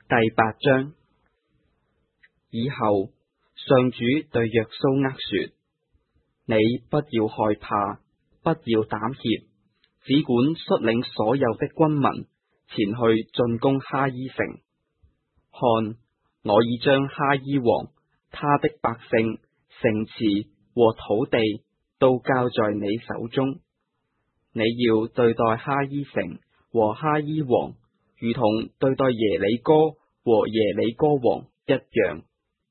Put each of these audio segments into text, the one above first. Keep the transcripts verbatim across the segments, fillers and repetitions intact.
第八章。以後，上主對約蘇厄說：你不要害怕，不要膽怯，只管率領所有的軍民前去進攻哈伊城。看，我已將哈伊王、他的百姓、城池和土地都交在你手中。你要對待哈伊城和哈伊王，如同對待耶里哥和耶里哥王一樣。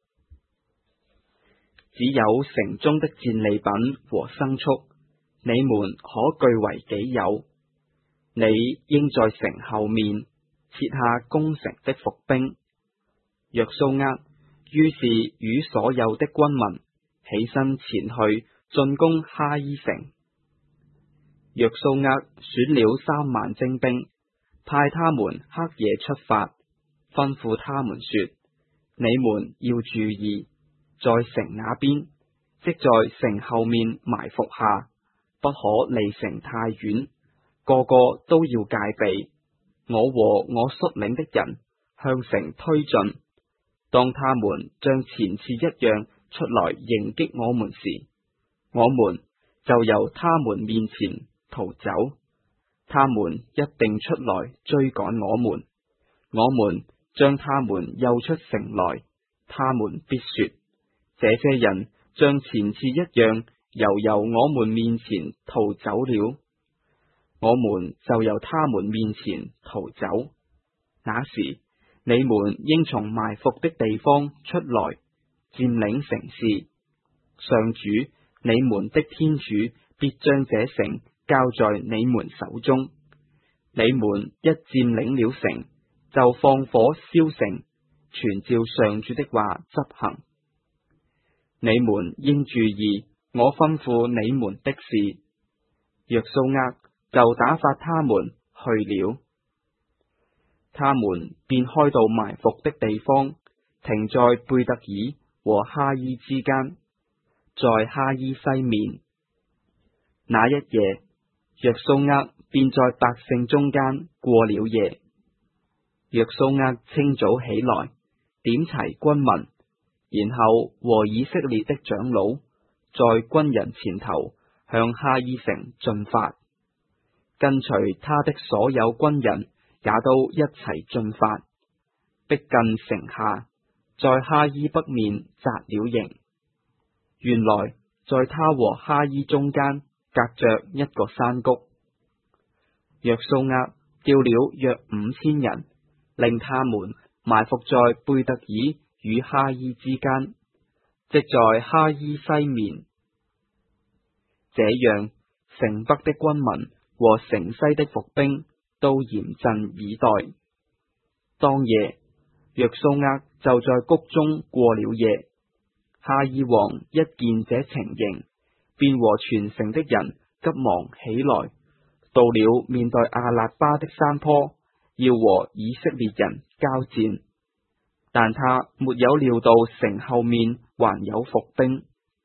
只有城中的戰利品和牲畜，你們可據為己有。你應在城後面設下攻城的伏兵。約蘇厄於是與所有的軍民起身前去進攻哈伊城。約蘇厄選了三萬精兵，派他們黑夜出發，吩咐他們說：你們要注意，在城那邊，即在城後面埋伏下，不可離城太遠，個個都要戒備。我和我率領的人向城推進，當他們像前次一樣出來迎擊我們時，我們就由他們面前逃走。他們一定出來追趕我們，我們將他們誘出城來，他們必說：這些人像前次一樣，又由我們面前逃走了。我們就由他們面前逃走。那時，你們應從埋伏的地方出來，佔領城市。上主，你們的天主必將這城交在你們手中。你們一佔領了城，就放火燒城，全照上主的話執行。你們應注意我吩咐你們的事。約蘇厄就打發他們去了。他們便開到埋伏的地方，停在貝特耳和哈伊之間，在哈伊西面。那一夜，約蘇厄便在百姓中間過了夜。約蘇厄清早起來，點齊軍民，然後和以色列的長老在軍人前頭向哈伊城進發，跟隨他的所有軍人也都一齊進發，逼近城下，在哈伊北面紮了營。原來在他和哈伊中間隔着一個山谷。約蘇厄調了約五千人，令他們埋伏在貝特耳與哈伊之間，即在哈伊西面。這樣，城北的軍民和城西的伏兵都嚴陣以待。當夜，約蘇厄就在谷中過了夜。哈伊王一見這情形，便和全城的人急忙起來，到了面對阿勒巴的山坡，要和以色列人交戰。但他沒有料到城後面還有伏兵。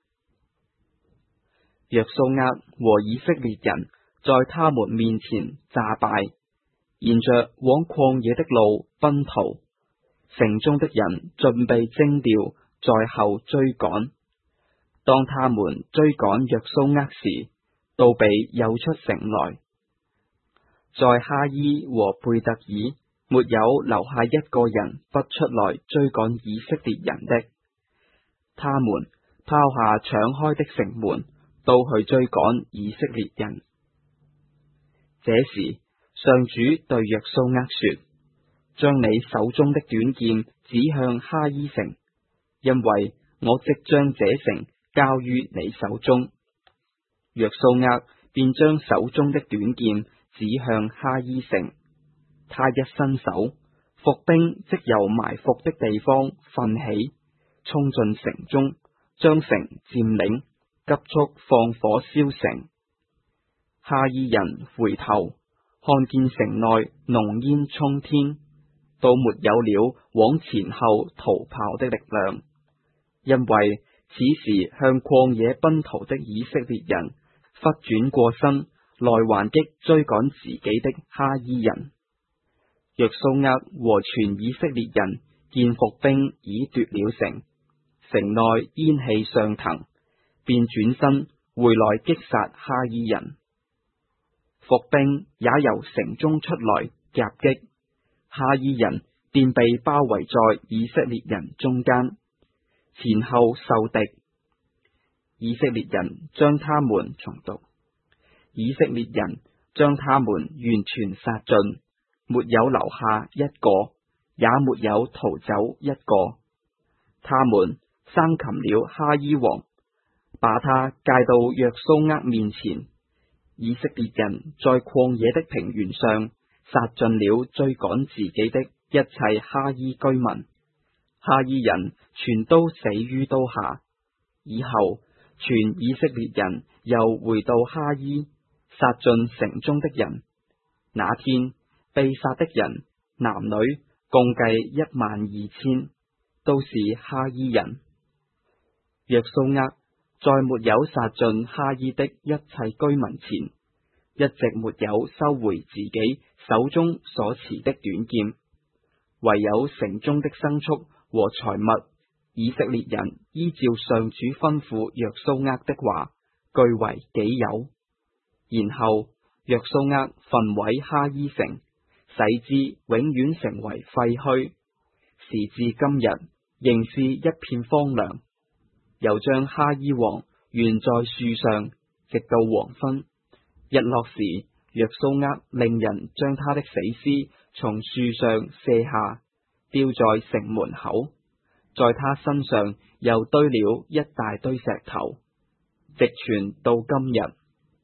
約蘇厄和以色列人在他們面前詐敗，沿着往曠野的路奔逃。城中的人盡被徵調，在後追趕。當他們追趕約蘇厄時，都被誘出城來。在哈伊和貝特耳，沒有留下一個人不出來追趕以色列人的。他們拋下敞開的城門，都去追趕以色列人。這時，上主對約蘇厄說：將你手中的短劍指向哈伊城，因為我即將這城交於你手中。約蘇厄便將手中的短劍指向哈伊城，他一伸手，伏兵即由埋伏的地方奮起，衝進城中，將城佔領，急速放火燒城。哈伊人回頭，看見城內濃煙沖天，都沒有了往前後逃跑的力量，因為此時向曠野奔逃的以色列人忽轉過身來還擊追趕自己的哈伊人。 約蘇厄和全以色列人見伏兵已奪了城，城內煙氣上騰，便轉身回來擊殺哈伊人。伏兵也由城中出來夾擊，哈伊人便被包圍在以色列人中間，前後受敵。以色列人將他們重讀，以色列人將他們完全殺盡，沒有留下一個，也沒有逃走一個。他們生擒了哈伊王，把他介到約蘇厄面前。以色列人在曠野的平原上殺盡了追趕自己的一切哈伊居民，哈伊人全都死於刀下。以後全以色列人又回到哈伊，殺盡城中的人。那天被殺的人男女共計一萬二千，都是哈伊人。約蘇厄在沒有殺盡哈伊的一切居民前，一直沒有收回自己手中所持的短劍，唯有城中的牲畜和財物，以色列人依照上主吩咐約蘇厄的話，據為己有。然後約蘇厄焚毀哈伊城，使之永遠成為廢墟，時至今日仍是一片荒涼。又將哈伊王懸在樹上，直到黃昏。日落時，約蘇厄令人將他的死屍從樹上卸下，丟在城門口，在他身上又堆了一大堆石頭，直傳到今日。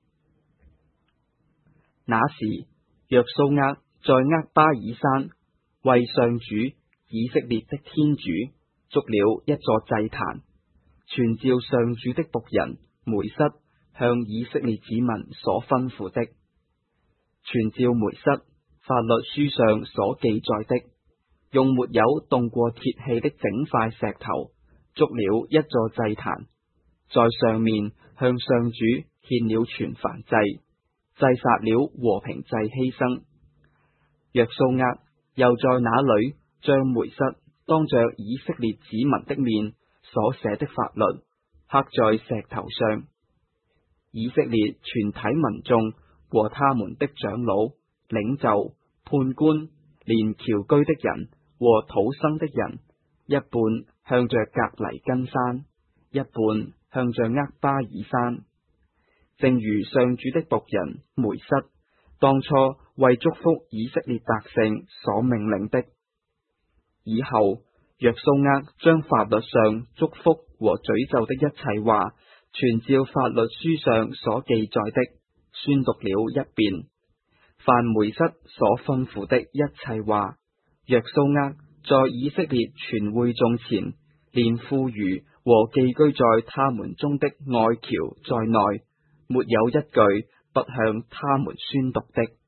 那時，約蘇厄在厄巴爾山為上主以色列的天主築了一座祭壇，全照上主的僕人梅瑟向以色列子民所吩咐的，全照梅瑟法律書上所記載的，用沒有動過鐵器的整塊石頭築了一座祭壇，在上面向上主獻了全燔祭，祭殺了和平祭犧牲。約蘇厄又在那裏將梅瑟當着以色列子民的面所寫的法律刻在石頭上。以色列全體民眾和他們的長老、領袖、判官，連僑居的人和土生的人，一半向着革黎根山，一半向着厄巴爾山，正如上主的僕人梅瑟當初為祝福以色列百姓所命令的。以後約蘇厄將法律上祝福和詛咒的一切話，全照法律書上所記載的宣讀了一遍。凡梅瑟所吩咐的一切話，約蘇厄在以色列全會眾前，連婦孺和寄居在他們中的外僑在內，沒有一句不向他們宣讀的。